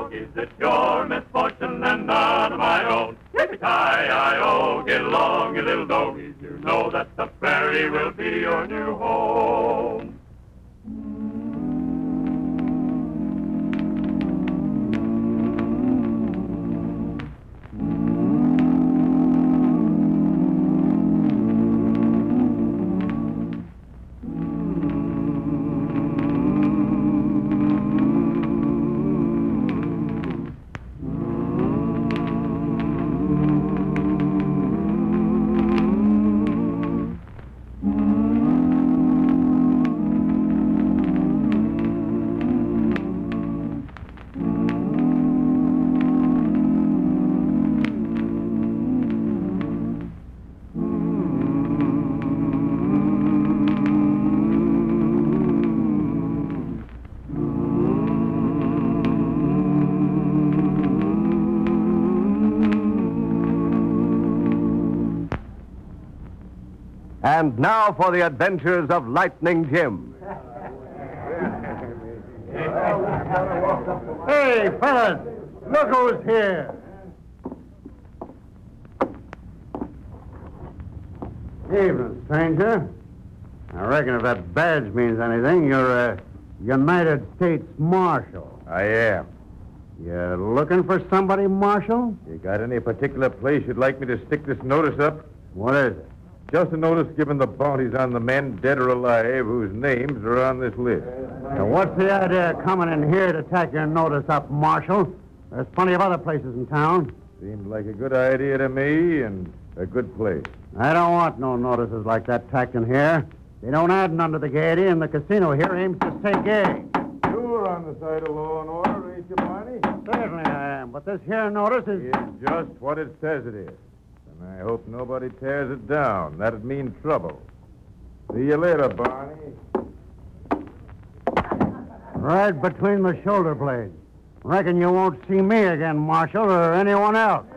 dog, is it your misfortune and none of my own? Yippee-ki-yi-o, get along, you little doggies. You know that the prairie will be your new home. And now for the adventures of Lightning Jim. Hey, fellas, look who's here. Evening, stranger. I reckon if that badge means anything, you're a United States Marshal. I am. You looking for somebody, Marshal? You got any particular place you'd like me to stick this notice up? What is it? Just a notice giving the bounties on the men, dead or alive, whose names are on this list. Now, what's the idea of coming in here to tack your notice up, Marshal? There's plenty of other places in town. Seemed like a good idea to me and a good place. I don't want no notices like that tacked in here. They don't add none to the gaiety, and the casino here aims to stay gay. You're on the side of law and order, ain't you, Barney? Certainly I am, but this here notice is... It's just what it says it is. And I hope nobody tears it down. That'd mean trouble. See you later, Barney. Right between the shoulder blades. Reckon you won't see me again, Marshal, or anyone else.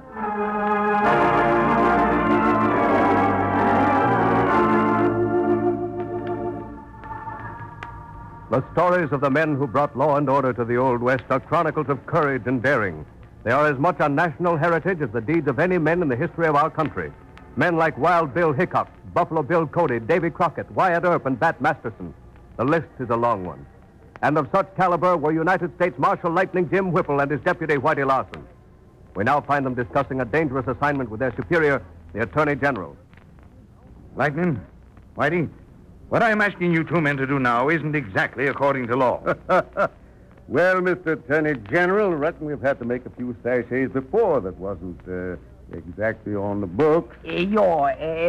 The stories of the men who brought law and order to the Old West are chronicles of courage and daring. They are as much a national heritage as the deeds of any men in the history of our country. Men like Wild Bill Hickok, Buffalo Bill Cody, Davy Crockett, Wyatt Earp, and Bat Masterson. The list is a long one. And of such caliber were United States Marshal Lightning Jim Whipple and his deputy, Whitey Larson. We now find them discussing a dangerous assignment with their superior, the Attorney General. Lightning, Whitey, what I'm asking you two men to do now isn't exactly according to law. Well, Mr. Attorney General, I reckon we've had to make a few sachets before that wasn't exactly on the books. Well,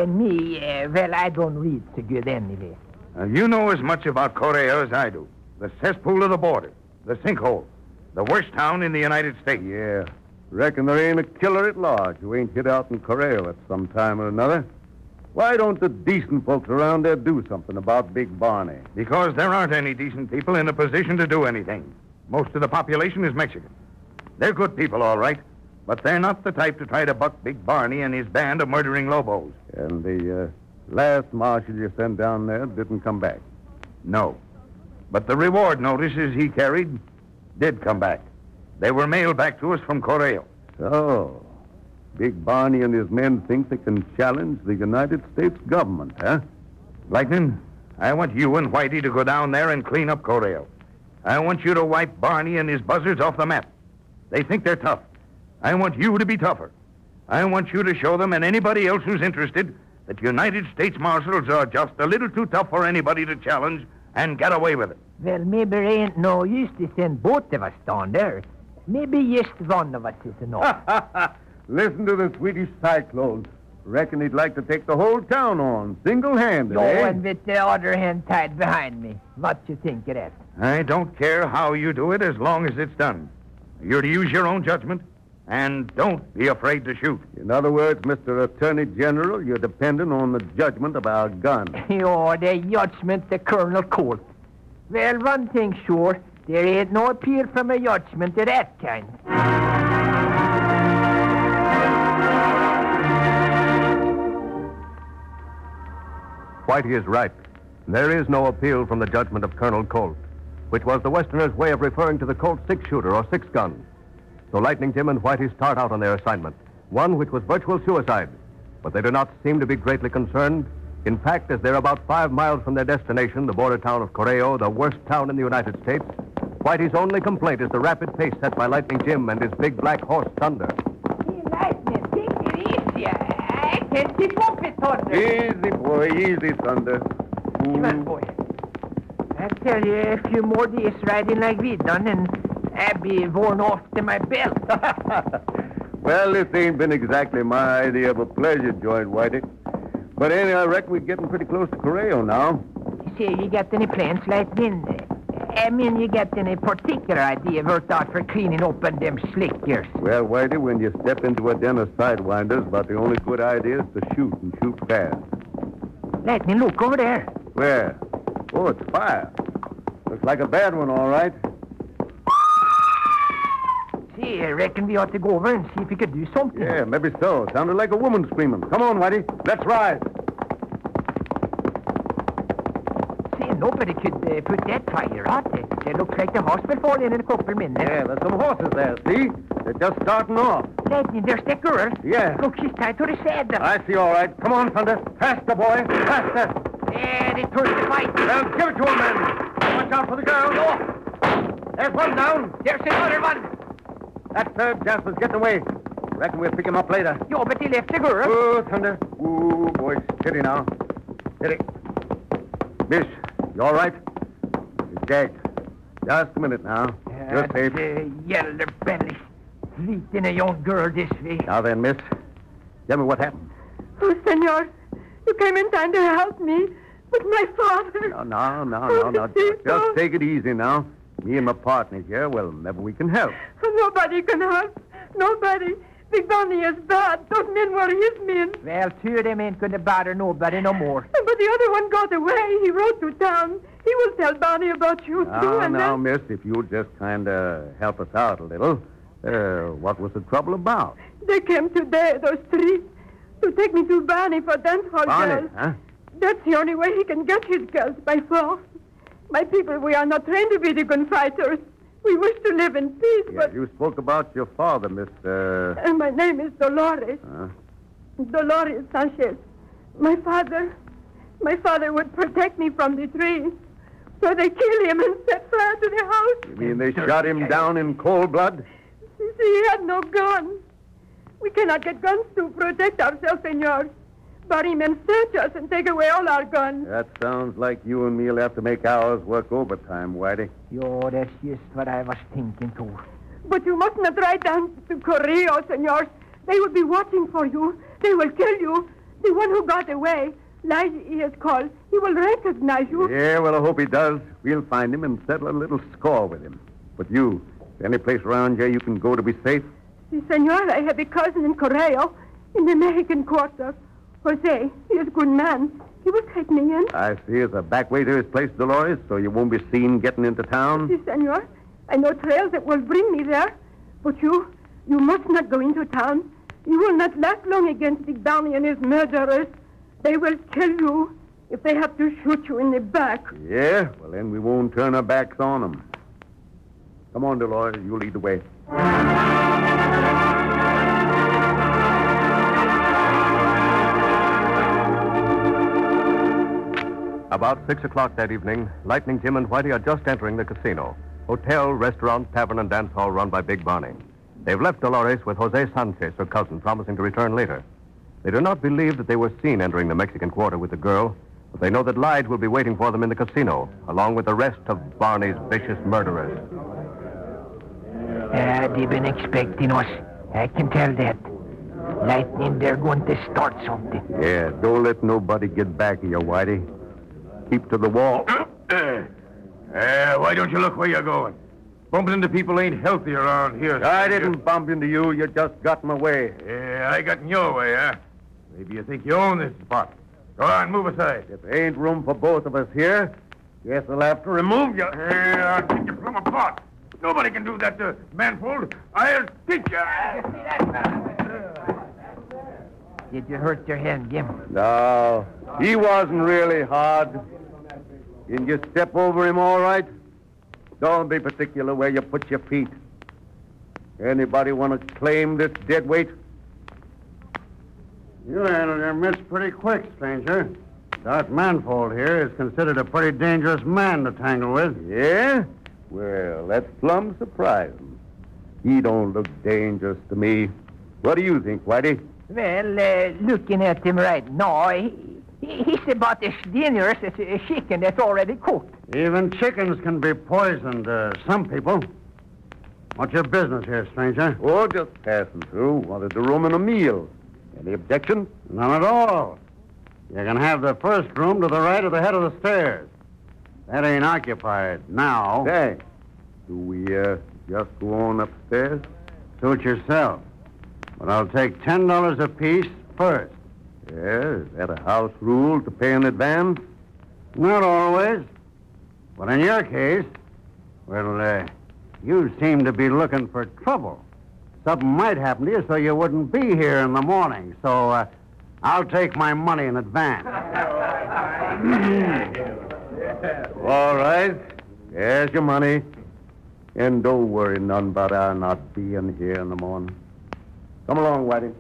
I don't read so good anyway. You know as much about Correa as I do. The cesspool of the border, the sinkhole, the worst town in the United States. Yeah. Reckon there ain't a killer at large who ain't hit out in Corral at some time or another. Why don't the decent folks around there do something about Big Barney? Because there aren't any decent people in a position to do anything. Most of the population is Mexican. They're good people, all right, but they're not the type to try to buck Big Barney and his band of murdering lobos. And the last marshal you sent down there didn't come back. No. But the reward notices he carried did come back. They were mailed back to us from Correo. So, Big Barney and his men think they can challenge the United States government, huh? Lightning, I want you and Whitey to go down there and clean up Correo. I want you to wipe Barney and his buzzards off the map. They think they're tough. I want you to be tougher. I want you to show them and anybody else who's interested that United States Marshals are just a little too tough for anybody to challenge and get away with it. Well, maybe there ain't no use to send both of us down there. Maybe just one of us is enough. Listen to the Swedish cyclone. Reckon he'd like to take the whole town on, single-handed, And with the other hand tied behind me. What you think of that? I don't care how you do it as long as it's done. You're to use your own judgment, and don't be afraid to shoot. In other words, Mr. Attorney General, you're dependent on the judgment of our gun. The judgment of Colonel Colt. Well, one thing sure, there ain't no appeal from a judgment of that kind. Whitey is right. There is no appeal from the judgment of Colonel Colt, which was the Westerners' way of referring to the Colt six-shooter or six-gun. So Lightning Jim and Whitey start out on their assignment, one which was virtual suicide. But they do not seem to be greatly concerned. In fact, as they're about 5 miles from their destination, the border town of Correo, the worst town in the United States, Whitey's only complaint is the rapid pace set by Lightning Jim and his big black horse, Thunder. Hey, Lightning, take it easy. I can't keep up with Thunder. Easy, boy, easy, Thunder. Come on, boy. I tell you, a few more days riding like we done, and I'll be worn off to my belt. Well, this ain't been exactly my idea of a pleasure joint, Whitey. But anyhow, I reckon we're getting pretty close to Correo now. Say, you got any plans, Lightning? I mean, you got any particular idea worked out for cleaning open them slickers? Well, Whitey, when you step into a den of sidewinders, about the only good idea is to shoot and shoot fast. Lightning, look over there. Where? Oh, it's fire. Looks like a bad one, all right. See, I reckon we ought to go over and see if we could do something. Yeah, maybe so. Sounded like a woman screaming. Come on, Whitey. Let's ride. See, nobody could put that fire out. It looks like the horse will fall in a couple minutes. Yeah, there's some horses there, see? They're just starting off. Lightning, there's that girl. Yeah. Look, she's tied to the saddle. I see, all right. Come on, Thunder. Faster, boy. Faster. Yeah, they turned the fight. Well, give it to him, then. Watch out for the girl. Oh. There's one down. There's another one. That third Jasper's getting away. Reckon we'll pick him up later. Yo, but he left the girl. Oh, Thunder. Ooh, boy, steady now. Steady. Miss, you all right? He's gagged. Just a minute now. You're safe. Yeller belly. Treating a young girl this way. Now then, miss. Tell me what happened. Oh, senor, you came in time to help me. But my father... No. Just take it easy now. Me and my partner here, well, maybe we can help. Nobody can help. Nobody. Big Barney is bad. Those men were his men. Well, two of them ain't gonna bother nobody no more. But the other one got away. He rode to town. He will tell Barney about you, too. Now, miss, if you'll just kind of help us out a little. What was the trouble about? They came today, those three, to take me to Barney for dance hall Barney, girls. huh? That's the only way he can get his girls, by force. My people, we are not trained to be the gunfighters. We wish to live in peace, Yeah, but... you spoke about your father, Miss... my name is Dolores. Dolores Sanchez. My father would protect me from the trees. So they killed him and set fire to the house. You mean they shot him down in cold blood? You see, he had no gun. We cannot get guns to protect ourselves, senor. Barney men search us and take away all our guns. That sounds like you and me'll have to make ours work overtime, Whitey. Yo, that's just what I was thinking, too. But you must not ride down to Correo, senor. They will be watching for you. They will kill you. The one who got away, Lige he is called, he will recognize you. Yeah, well, I hope he does. We'll find him and settle a little score with him. But you, is there any place around here you can go to be safe? Si, senor, I have a cousin in Correo, in the Mexican quarter. Jose, he is a good man. He will take me in. I see. It's a back way to his place, Dolores, so you won't be seen getting into town. Si, senor. I know trails that will bring me there. But you must not go into town. You will not last long against Big Barney and his murderers. They will kill you if they have to shoot you in the back. Yeah? Well, then we won't turn our backs on them. Come on, Dolores. You lead the way. About 6 o'clock that evening, Lightning Jim and Whitey are just entering the casino. Hotel, restaurant, tavern, and dance hall run by Big Barney. They've left Dolores with Jose Sanchez, her cousin, promising to return later. They do not believe that they were seen entering the Mexican quarter with the girl, but they know that Lige will be waiting for them in the casino, along with the rest of Barney's vicious murderers. They've been expecting us. I can tell that. Lightning, they're going to start something. Yeah, don't let nobody get back of you, Whitey. Keep to the wall. Why don't you look where you're going? Bumping into people ain't healthy around here. I didn't bump into you. You just got in my way. Yeah, I got in your way, huh? Maybe you think you own this spot. Go on, move aside. If there ain't room for both of us here, guess I'll have to remove you. Yeah, I'll take you plumb apart. Nobody can do that to Manfold. I'll teach you. Did you hurt your hand, Jim? No, he wasn't really hard. Can you step over him all right? Don't be particular where you put your feet. Anybody want to claim this dead weight? You handled your mitts pretty quick, stranger. Dart Manfold here is considered a pretty dangerous man to tangle with. Yeah? Well, that's plumb surprising. He don't look dangerous to me. What do you think, Whitey? Well, looking at him right now, he's about as dangerous as a chicken that's already cooked. Even chickens can be poisoned to some people. What's your business here, stranger? Oh, just passing through. Wanted to room in a meal. Any objection? None at all. You can have the first room to the right of the head of the stairs. That ain't occupied now. Thanks. Do we, just go on upstairs? Suit yourself. But I'll take $10 apiece first. Yeah, is that a house rule to pay in advance? Not always. But in your case, well, you seem to be looking for trouble. Something might happen to you so you wouldn't be here in the morning. So, I'll take my money in advance. All right. Here's your money. And don't worry none about our not being here in the morning. Come along, Whitey.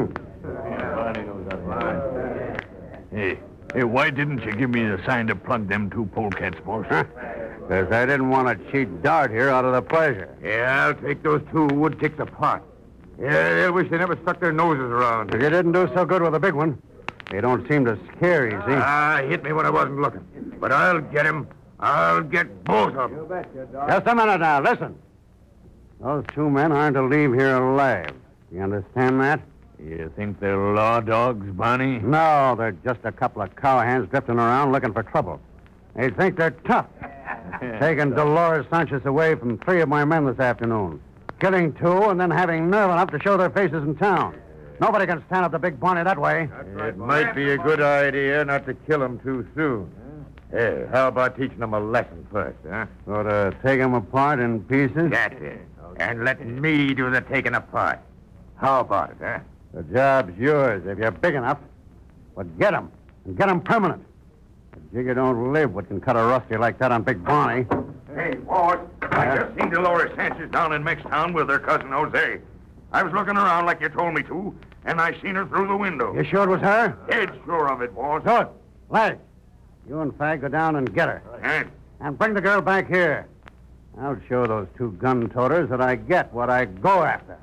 Hey, why didn't you give me the sign to plug them two polecats, boss? Because I didn't want to cheat Dart here out of the pleasure. Yeah, I'll take those two wood ticks apart. Yeah, they'll wish they never stuck their noses around. But you didn't do so good with the big one. They don't seem to scare easy. Hit me when I wasn't looking. But I'll get him. I'll get both of them. Just a minute now. Listen. Those two men aren't to leave here alive. You understand that? You think they're law dogs, Barney? No, they're just a couple of cowhands drifting around looking for trouble. They think they're tough. Taking Dolores Sanchez away from 3 of my men this afternoon. Killing 2 and then having nerve enough to show their faces in town. Nobody can stand up to Big Barney that way. It might be a good idea not to kill him too soon. Hey, how about teaching them a lesson first, huh? So to take them apart in pieces? That's it. And let me do the taking apart. How about it, huh? The job's yours if you're big enough. But get 'em, and get 'em permanent. A jigger don't live what can cut a rusty like that on Big Barney. Hey, boss, I just seen Dolores Sanchez down in Mextown with her cousin Jose. I was looking around like you told me to, and I seen her through the window. You sure it was her? Dead sure of it, boss. Good. Lads, you and Fag go down and get her. And bring the girl back here. I'll show those 2 gun-toters that I get what I go after.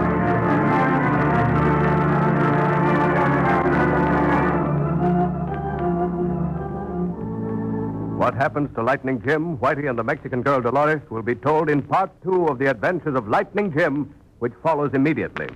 What happens to Lightning Jim, Whitey, and the Mexican girl Dolores will be told in part 2 of The Adventures of Lightning Jim, which follows immediately.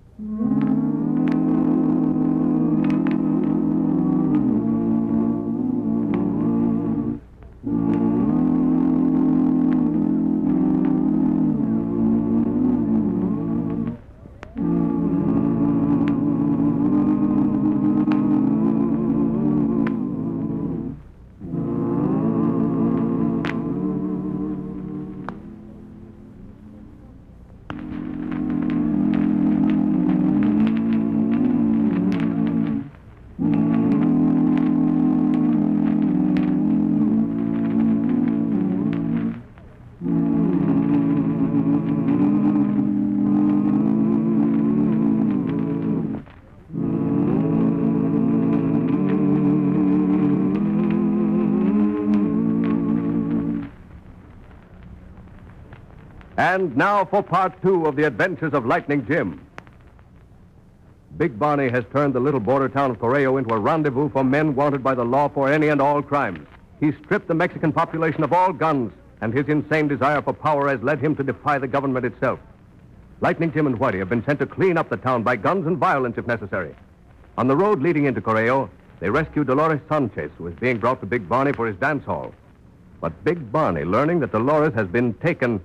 And now for part 2 of The Adventures of Lightning Jim. Big Barney has turned the little border town of Correo into a rendezvous for men wanted by the law for any and all crimes. He's stripped the Mexican population of all guns, and his insane desire for power has led him to defy the government itself. Lightning Jim and Whitey have been sent to clean up the town by guns and violence if necessary. On the road leading into Correo, they rescue Dolores Sanchez, who is being brought to Big Barney for his dance hall. But Big Barney, learning that Dolores has been taken,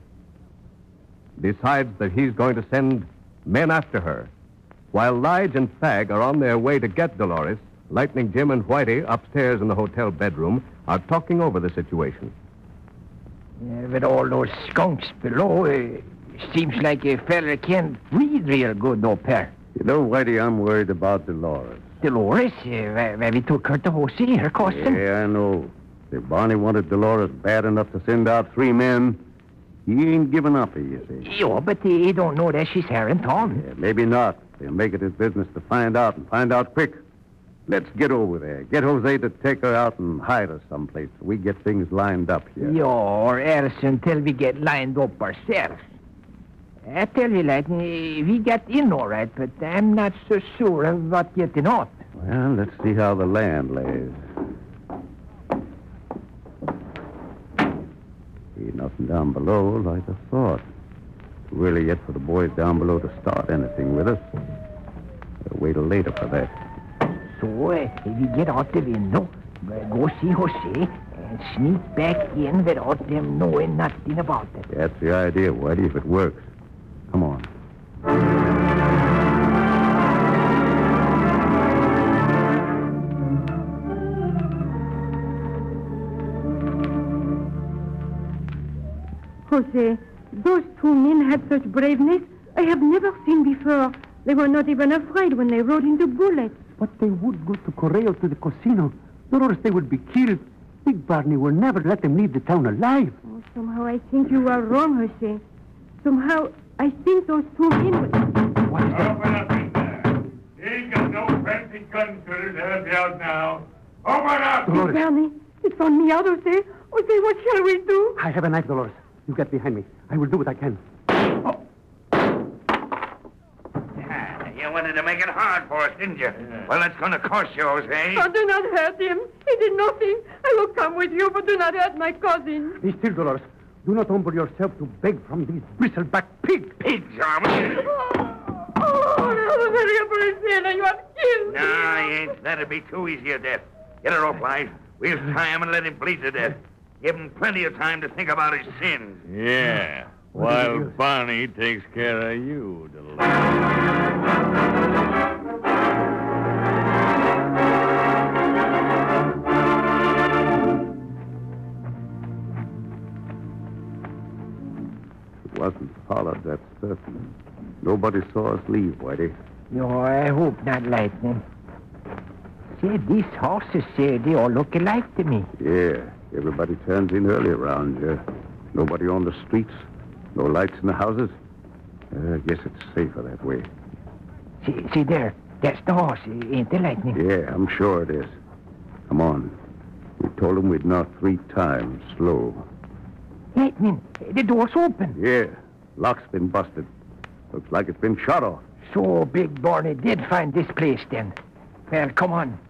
decides that he's going to send men after her. While Lige and Fag are on their way to get Dolores, Lightning Jim and Whitey, upstairs in the hotel bedroom, are talking over the situation. With all those skunks below, seems like a feller can't read real good up here. You know, Whitey, I'm worried about Dolores. Dolores, where we took her to Jose, her cousin. Yeah, I know. If Barney wanted Dolores bad enough to send out 3 men, He ain't giving up, you see. Yeah, but he don't know that she's here in town. Yeah, maybe not. They'll make it his business to find out, and find out quick. Let's get over there. Get Jose to take her out and hide her someplace so we get things lined up here. Yeah, or else until we get lined up ourselves. I tell you, Lightning, we got in all right, but I'm not so sure of what getting out. Well, let's see how the land lays. Ain't nothing down below like I thought. Too early yet for the boys down below to start anything with us. We'll wait till later for that. So, if we get out the window, we'll go see Jose and sneak back in without them knowing nothing about it. That's the idea, Whitey, if it works. Come on. Jose, those two men had such braveness I have never seen before. They were not even afraid when they rode into bullets. But they would go to Correo to the casino. Or else they would be killed. Big Barney will never let them leave the town alive. Oh, somehow I think you are wrong, Jose. Somehow I think those two men will... Open up in there. You ain't got no fancy gun cutter to help you out now. Open up! Dolores, Barney, it's found me out, Jose. Jose, what shall we do? I have a knife, Dolores. You get behind me. I will do what I can. You wanted to make it hard for us, didn't you? Yeah. Well, it's going to cost you, Jose. Oh, do not hurt him. He did nothing. I will come with you, but do not hurt my cousin. Be still, Dolores. Do not humble yourself to beg from these bristleback pigs. Pigs, Armand. Oh, very Brazilian, you have killed me. No, he ain't. That'd be too easy a death. Get her off, Lige. We'll tie him and let him bleed to death. Give him plenty of time to think about his sins. Yeah, while Barney takes care of you, Dolores. It wasn't followed, that's certain. Nobody saw us leave, Whitey. No, I hope not, Lightning. Say, these horses, they all look alike to me. Yeah, everybody turns in early around here. Nobody on the streets. No lights in the houses. I guess it's safer that way. See there. That's the horse, ain't it, Lightning? Yeah, I'm sure it is. Come on. We told them we'd knock 3 times, slow. Lightning, the door's open. Yeah, lock's been busted. Looks like it's been shot off. So Big Barney did find this place, then. Well, come on.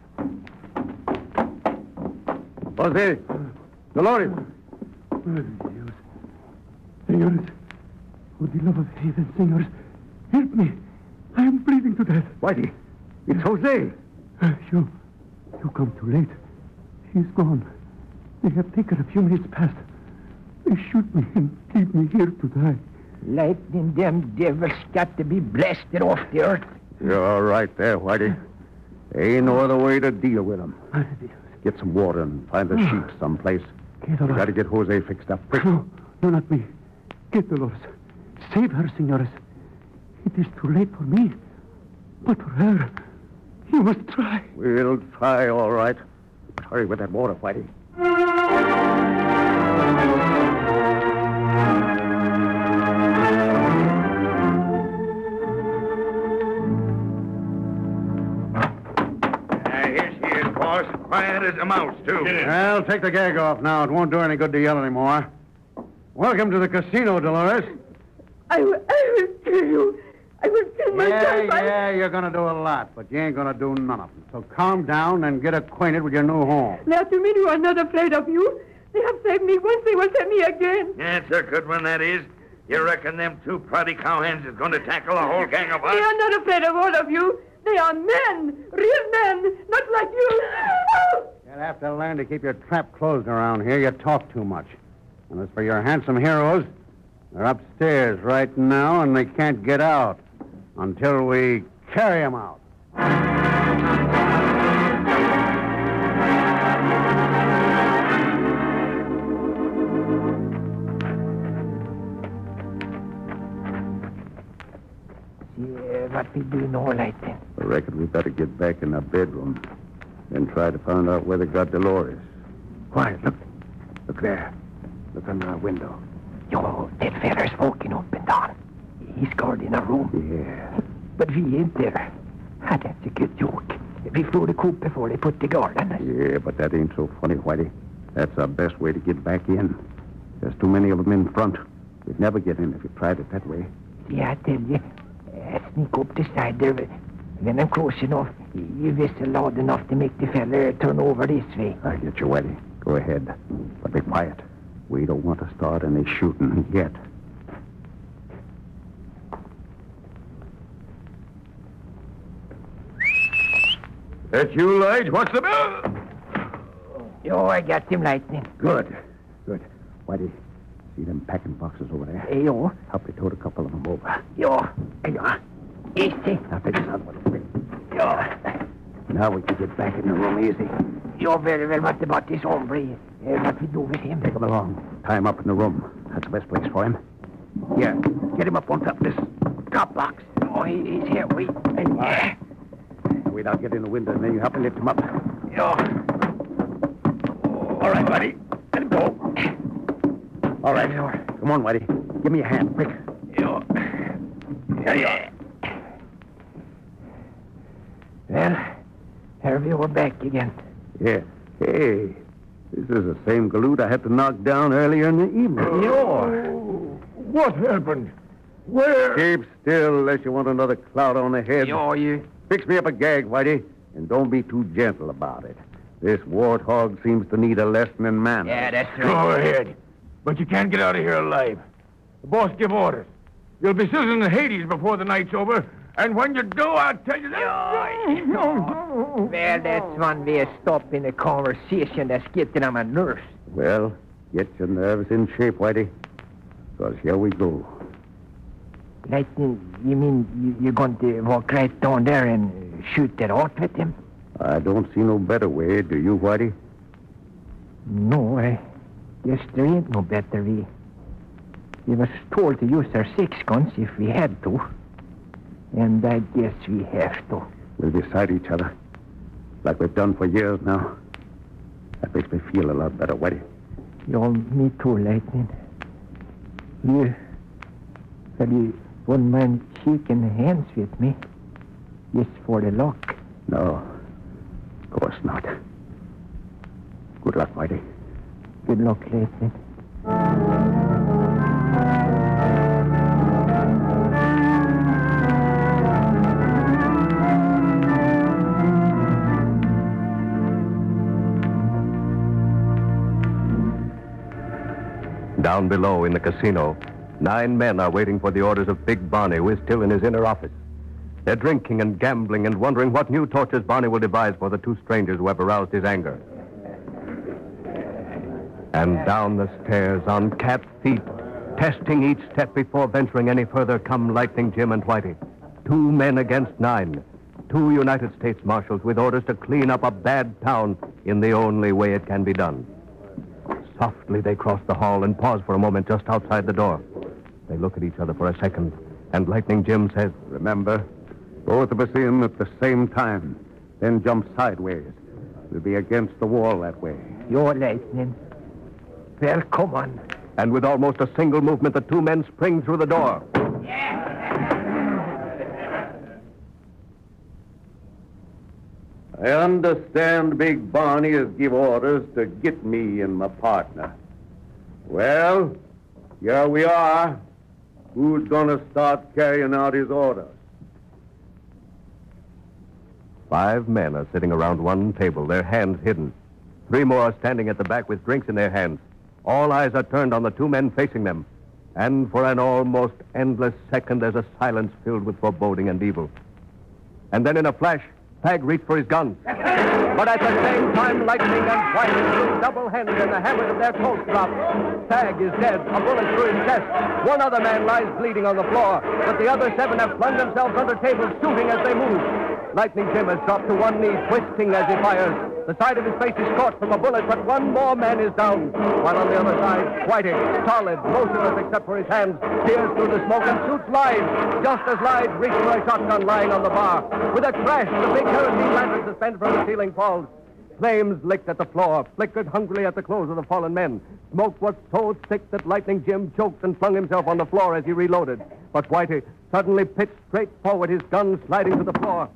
Jose! Dolores! Senores, for the love of heaven, senores, help me. I am bleeding to death. Whitey, it's Jose. You come too late. He's gone. They have taken a few minutes past. They shoot me and leave me here to die. Lightning, them devils got to be blasted off the earth. You're all right there, Whitey. There ain't no other way to deal with them. Get some water and find a sheep someplace. We got to get Jose fixed up quick. No, not me. Get Dolores. Save her, senores. It is too late for me. But for her, you must try. We'll try, all right. Hurry with that water, Whitey. Here she is, boss. Quiet as a mouse, too. Well, take the gag off now. It won't do any good to yell anymore. Welcome to the casino, Dolores. I will kill you. I will kill myself. Yeah, you're going to do a lot, but you ain't going to do none of them. So calm down and get acquainted with your new home. Now, to me, you are not afraid of you. They have saved me once, they will save me again. That's a good one, that is. You reckon them 2 proudy cowhands is going to tackle a whole gang of us? They are not afraid of all of you. They are men, real men, not like you. You'll have to learn to keep your trap closed around here. You talk too much. And as for your handsome heroes, they're upstairs right now, and they can't get out until we carry them out. What we do now, Lightning? I reckon we better get back in our bedroom and try to find out where they got Dolores. Quiet, look. Look there. Look on our window. Yo, That feller's walking up and down. He's guarding a room. Yeah. But we ain't there. Ah, that's a good joke. We flew the coop before they put the guard on us. Yeah, but that ain't so funny, Whitey. That's our best way to get back in. There's too many of them in front. We'd never get in if you tried it that way. Yeah, I tell you. Sneak up the side there. When I'm close enough, you whistle loud enough to make the feller turn over this way. I get you, Whitey. Go ahead. But be quiet. We don't want to start any shooting yet. That you, Lige? What's the matter? Oh, I got him, Lightning. Good. Whitey, see them packing boxes over there? Yo, Help me tote a couple of them over. yo, yo. Easy. Now take this out one. Yo, Now we can get back in the room easy. yo, very well. What about this hombre? What we do with him? Take him along. Tie him up in the room. That's the best place for him. Here, get him up on top of this top box. Oh, he's here. Wait. Wait, I'll get in the window, and then you help me lift him up. Yo. All right, buddy. Let him go. All right. Come on, Whitey. Give me a hand, quick. Yo. Here you are. Well, here we are back again. Yeah. Hey, this is the same galoot I had to knock down earlier in the evening. What happened? Where? Keep still unless you want another cloud on the head. Yo, you. Fix me up a gag, Whitey, and don't be too gentle about it. This warthog seems to need a lesson in manners. Yeah, that's right. Go ahead. But you can't get out of here alive. The boss give orders. You'll be sizzling in Hades before the night's over, and when you do, I'll tell you that... Well, that's one way of stopping a conversation that's getting on my nerves. Well, get your nerves in shape, Whitey, because here we go. Lightning, you mean you're going to walk right down there and shoot that out with him? I don't see no better way, do you, Whitey? No, I guess there ain't no better way. We was told to use our 6 guns if we had to. And I guess we have to. We'll be beside each other, like we've done for years now. That makes me feel a lot better, Whitey. Yo, me too, Lightning. You wouldn't mind shaking hands with me? Just for the luck. No, of course not. Good luck, Whitey. Good luck, Lightning. Down below in the casino, 9 men are waiting for the orders of Big Barney, who is still in his inner office. They're drinking and gambling and wondering what new tortures Barney will devise for the 2 strangers who have aroused his anger. And down the stairs on cat feet, testing each step before venturing any further, come Lightning Jim and Whitey. 2 men against 9. 2 United States Marshals with orders to clean up a bad town in the only way it can be done. Softly they cross the hall and pause for a moment just outside the door. They look at each other for a second, and Lightning Jim says, Remember, both of us in at the same time, then jump sideways. We'll be against the wall that way. You're Lightning. Well, come on. and with almost a single movement, the 2 men spring through the door. I understand Big Barney has give orders to get me and my partner. Well, here we are. Who's gonna start carrying out his orders? 5 men are sitting around one table, their hands hidden. 3 more are standing at the back with drinks in their hands. All eyes are turned on the 2 men facing them. And for an almost endless second, there's a silence filled with foreboding and evil. And then in a flash, Fag reached for his gun. But at the same time, Lightning and White threw double hands and the hammers of their Colts dropped. Fag is dead, a bullet through his chest. 1 other man lies bleeding on the floor, but the other 7 have flung themselves under tables, shooting as they move. Lightning Jim has dropped to one knee, twisting as he fires. The side of his face is scorched from a bullet, but 1 more man is down. While on the other side, Whitey, stolid, motionless except for his hands, peers through the smoke and shoots Lige, just as Lige reaches for a shotgun lying on the bar. With a crash, the big kerosene lantern suspended from the ceiling falls. Flames licked at the floor, flickered hungrily at the clothes of the fallen men. Smoke was so thick that Lightning Jim choked and flung himself on the floor as he reloaded. But Whitey suddenly pitched straight forward, his gun sliding to the floor.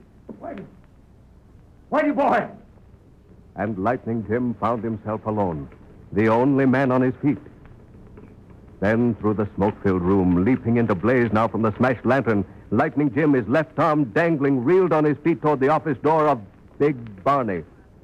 Whitey boy! And Lightning Jim found himself alone, the only man on his feet. Then, through the smoke-filled room, leaping into blaze now from the smashed lantern, Lightning Jim, his left arm dangling, reeled on his feet toward the office door of Big Barney.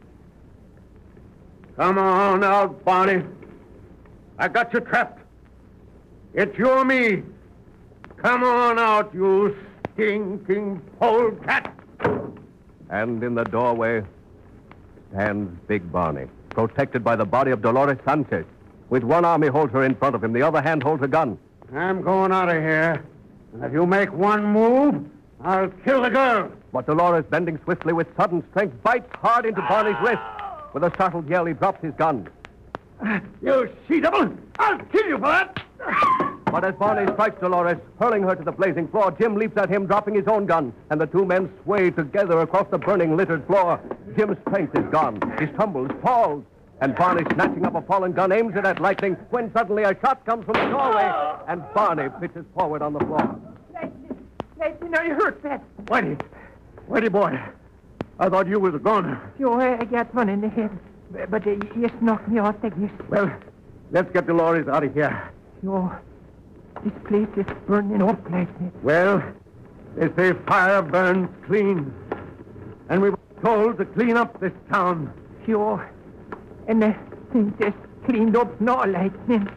Come on out, Barney. I got you trapped. It's you or me. Come on out, you stinking polecat. And in the doorway stands Big Barney, protected by the body of Dolores Sanchez. With one arm he holds her in front of him, the other hand holds a gun. I'm going out of here. And if you make one move, I'll kill the girl. But Dolores, bending swiftly with sudden strength, bites hard into Barney's wrist. With a startled yell, he drops his gun. You she-devil! I'll kill you for that! But as Barney strikes Dolores, hurling her to the blazing floor, Jim leaps at him, dropping his own gun, and the two men sway together across the burning, littered floor. Jim's strength is gone. He stumbles, falls, and Barney, snatching up a fallen gun, aims it at Lightning, when suddenly a shot comes from the doorway, and Barney pitches forward on the floor. Lightning, are you hurt, Pat? Whitey boy, I thought you was a goner. Sure, I got one in the head. But you knocked me off, I guess. Well, let's get Dolores out of here. Sure. This place is burning up, Lightning. Well, they say fire burns clean. And we were told to clean up this town. Sure. And I think it's cleaned up now, Lightning.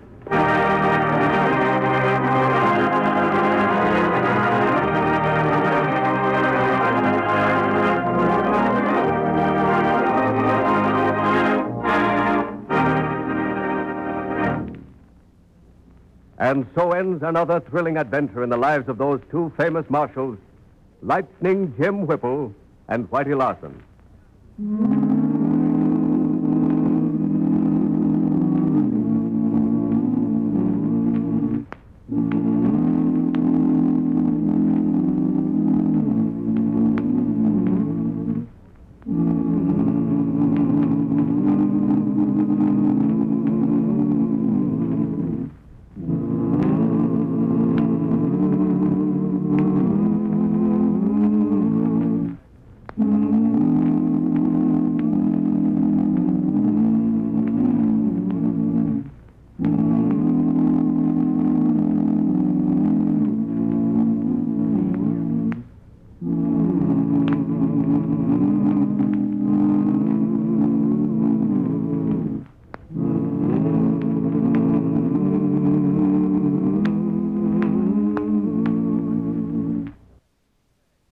And so ends another thrilling adventure in the lives of those two famous marshals, Lightning Jim Whipple and Whitey Larson.